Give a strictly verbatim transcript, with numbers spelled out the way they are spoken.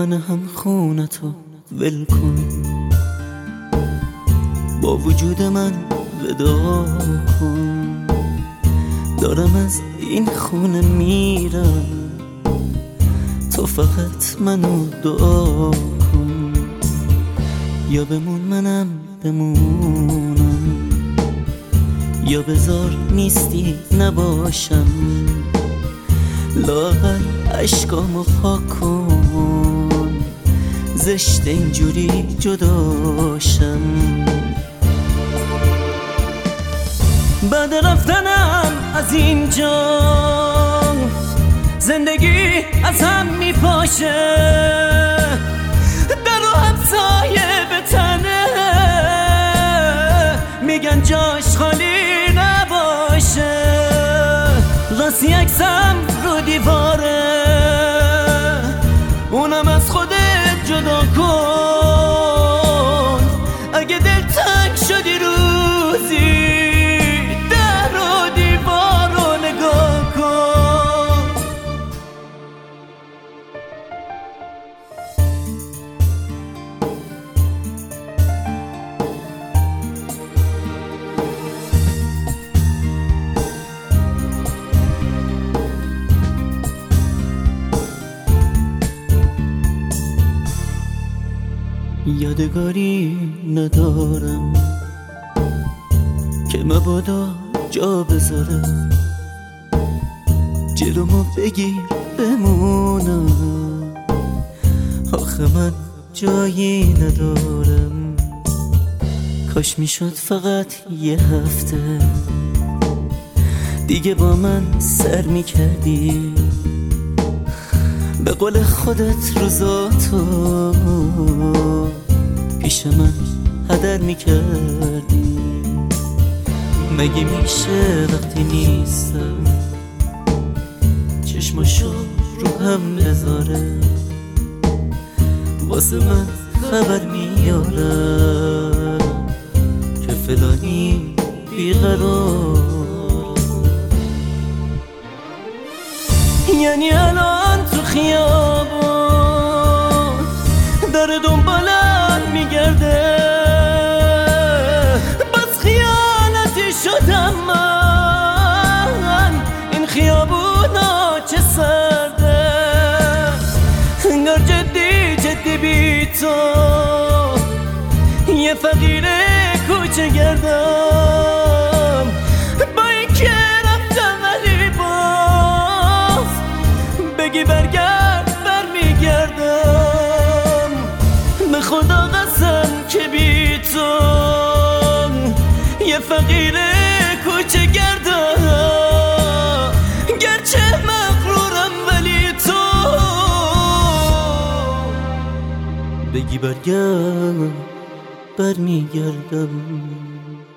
من هم خونتو ول کن، با وجود من ودا کن. دارم از این خونه میرم، تو فقط منو دعا کن. یا بمون منم بمونم، یا بذار نیستی نباشم. لااقل عشقامو پاک کن، زشت اینجوری جداشم. بعد رفتنم از اینجا زندگی از هم میپاشه، در و همسایه به تنه میگن جاش خالی نباشه. راستی عکسم رو دیواره، اونم از خودت جدا کن. اگه دل تنگ شدی روزی، در و دیوار رو نگاه کن. یادگاری ندارم که مبادا جا بذارم. جلومو بگیر بمونم، آخه من جایی ندارم. کاش میشد فقط یه هفته دیگه با من سر میکردی، به قول خودت روزاتو پیش من هدر میکردی. مگه میشه وقتی نیستم چشماشو رو هم بذاره، واسه من خبر میاره که فلانی بیقرار. یعنی الان تو خیابون داره دنبالم میگرده، بس خیانتی شدم من. این خیابونا چه سرده، انگار جدی جدی بی تو یه فقیر کوچه گردم. با این که رفتم ولی باز بگی برگرد برمیگردم. به خدا قسم که بی تو یه فقیر کوچه گردم. گرچه مغرورم ولی تو بگی برگرد برمیگردم.